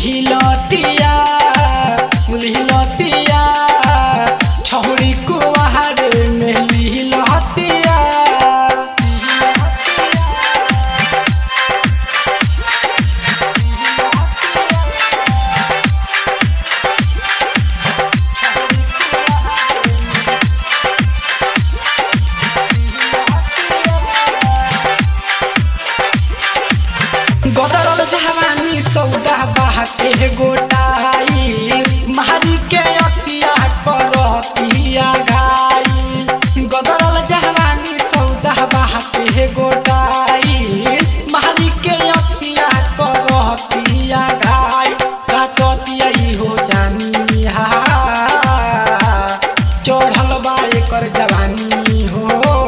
लिहलतिया लिहलतिया छौरी कुवार में लिहलतिया गदरल जवानी सौदा बाटे गोटाई मारी के अतिया करतिया गाई गदरल जवानी सौदा बाटे गोटाई मारी के अतिया करतिया गाई काटतिया हो जानी हा चढ़ल बा एकर जवानी हो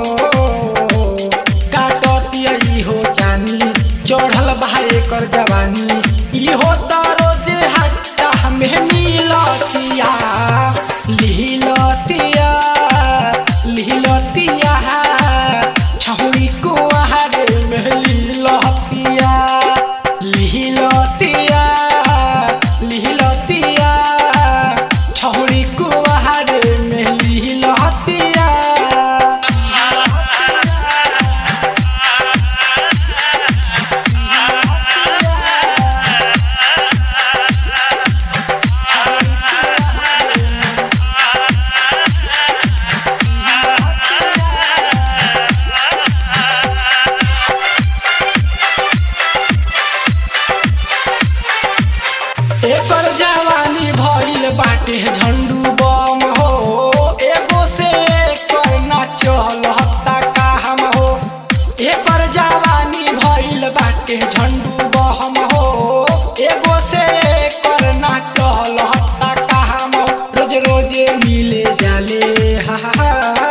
काटतिया हो जानी चढ़ल बा एकर जवानी इहो रोज हट्टा हमें मिलतिया लिहलतिया लिहलतिया छौरी कुवार में लिहलतिया लिहलतिया लिहलतिया छौरी कुवार में लिहलतिया एकर जवानी भइल बाटे झंडू बम हो एगो से एकर ना चलता काम हो एकर जवानी भइल बाटे झंडू बम हो एगो से एकर ना चलता काम हो रोज रोज मिले जाले हा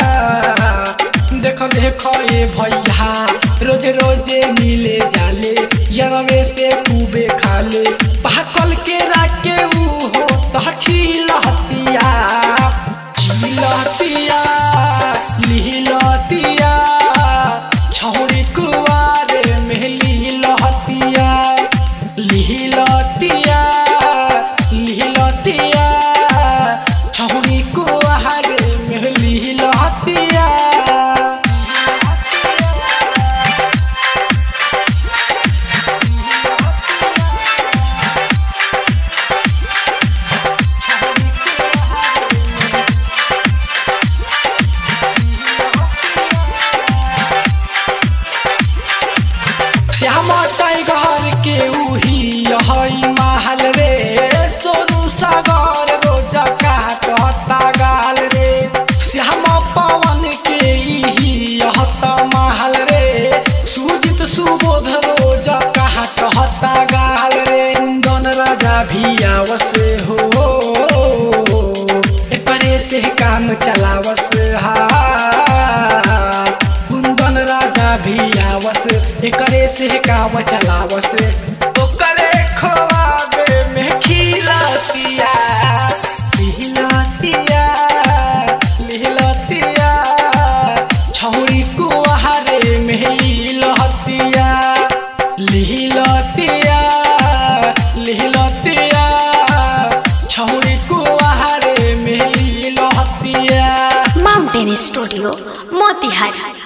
देख देख ए भैया रोज रोज मिले जाले यरवे से खूबे खाले पाकल के राके ऊ हो तछिलतिया चिलतिया लिहलतिया छौरी कुवार में लिहलतिया लिहलतिया लिहलतिया छौरी कुवार में लिहलतिया श्याम टाइगर के उही हई महल रे सोनू सागर रोज काटता गाल रे श्याम पवन के इही हत महल रे सुजित सुबोध रोज काटता गाल रे कुंदन राजा भी आवस हो एकरे से काम चलावस हा कुंदन राजा भी आवस एकरे से काम चलावस ओकरे खोवाबे में खिलतिया लिहलतिया लिहलतिया छौरी कुवार में लिहलतिया लिहलतिया लिहलतिया छौरी कुवार में लिहलतिया माउंटेन स्टूडियो मोतिहारी।